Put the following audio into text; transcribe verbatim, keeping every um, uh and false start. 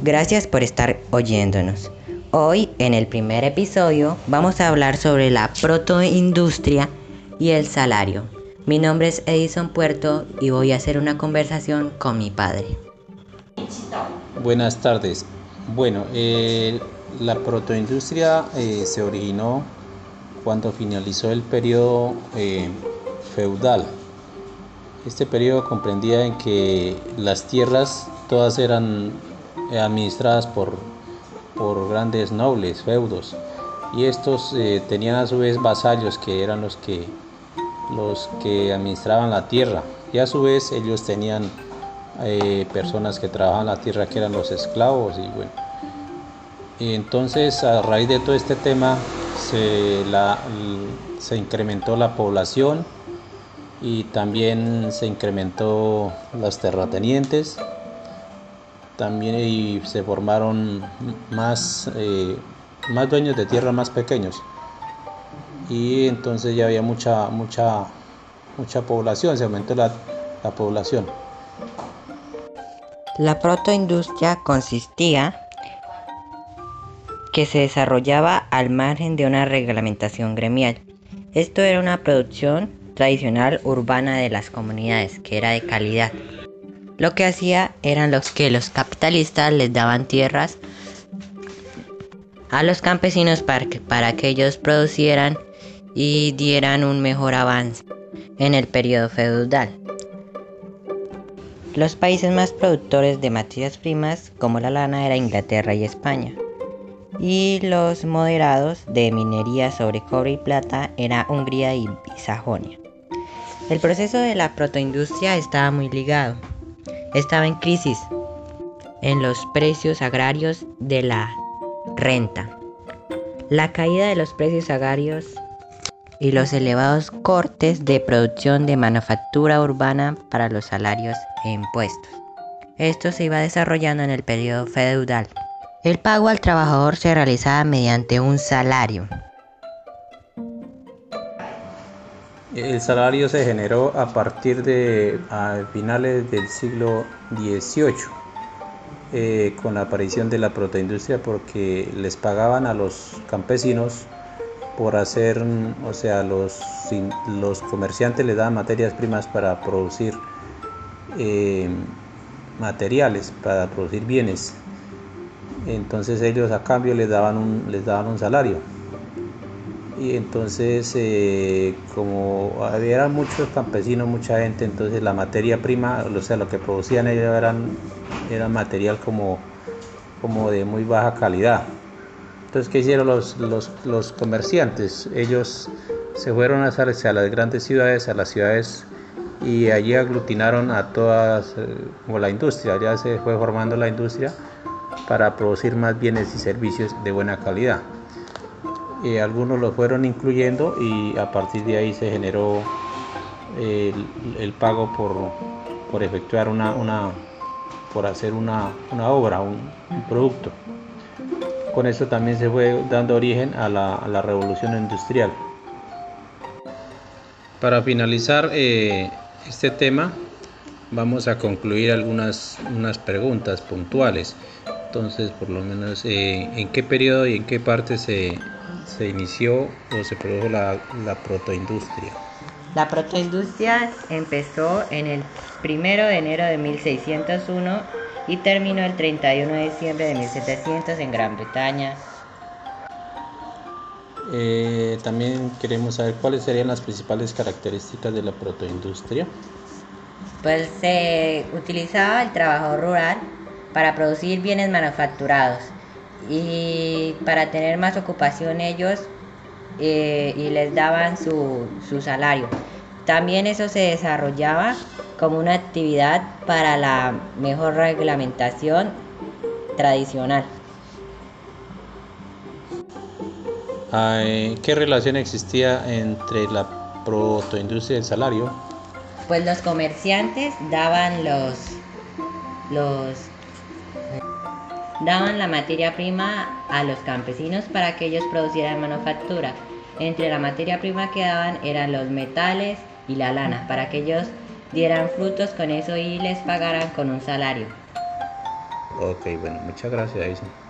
Gracias por estar oyéndonos. Hoy, en el primer episodio, vamos a hablar sobre la protoindustria y el salario. Mi nombre es Edison Puerto y voy a hacer una conversación con mi padre. Buenas tardes. Bueno, eh, la protoindustria eh, se originó cuando finalizó el periodo eh, feudal. Este periodo comprendía en que las tierras todas eran administradas por, por grandes nobles, feudos, y estos eh, tenían a su vez vasallos que eran los que, los que administraban la tierra, y a su vez ellos tenían eh, personas que trabajaban la tierra que eran los esclavos. Y bueno, y entonces a raíz de todo este tema se, la, se incrementó la población y también se incrementó los terratenientes, también y se formaron más, eh, más dueños de tierra más pequeños, y entonces ya había mucha, mucha, mucha población, se aumentó la, la población. La protoindustria consistía que se desarrollaba al margen de una reglamentación gremial. Esto era una producción tradicional urbana de las comunidades, que era de calidad. Lo que hacía eran los que los capitalistas les daban tierras a los campesinos para que, para que ellos producieran y dieran un mejor avance en el periodo feudal. Los países más productores de materias primas como la lana era Inglaterra y España, y los moderados de minería sobre cobre y plata era Hungría y Sajonia. El proceso de la protoindustria estaba muy ligado. Estaba en crisis en los precios agrarios de la renta. La caída de los precios agrarios y los elevados cortes de producción de manufactura urbana para los salarios e impuestos. Esto se iba desarrollando en el periodo feudal. El pago al trabajador se realizaba mediante un salario. El salario se generó a partir de a finales del siglo dieciocho, eh, con la aparición de la protoindustria, porque les pagaban a los campesinos por hacer, o sea, los, los comerciantes les daban materias primas para producir eh, materiales, para producir bienes. Entonces ellos a cambio les daban un, les daban un salario. Y entonces eh, como había muchos campesinos, mucha gente, entonces la materia prima, o sea, lo que producían ellos eran, eran material como, como de muy baja calidad. Entonces, ¿qué hicieron los, los, los comerciantes? Ellos se fueron a, hacia las grandes ciudades, a las ciudades, y allí aglutinaron a todas, eh, como la industria, ya se fue formando la industria para producir más bienes y servicios de buena calidad. Eh, algunos lo fueron incluyendo, y a partir de ahí se generó eh, el, el pago por, por efectuar una, una por hacer una, una obra, un, un producto. Con eso también se fue dando origen a la, a la revolución industrial. Para finalizar eh, este tema, vamos a concluir algunas unas preguntas puntuales. Entonces, por lo menos, eh, ¿en qué periodo y en qué parte se, se inició o se produjo la, la protoindustria? La protoindustria empezó en el primero de enero de mil seiscientos uno y terminó el treinta y uno de diciembre de mil setecientos en Gran Bretaña. Eh, también queremos saber cuáles serían las principales características de la protoindustria. Pues se utilizaba el trabajo rural para producir bienes manufacturados y para tener más ocupación ellos, eh, y les daban su, su salario. También eso se desarrollaba como una actividad para la mejor reglamentación tradicional. ¿Qué relación existía entre la protoindustria y el salario? Pues los comerciantes daban los, los daban la materia prima a los campesinos para que ellos producieran manufactura. Entre la materia prima que daban eran los metales y la lana, para que ellos dieran frutos con eso y les pagaran con un salario. Ok, bueno, muchas gracias, Edison.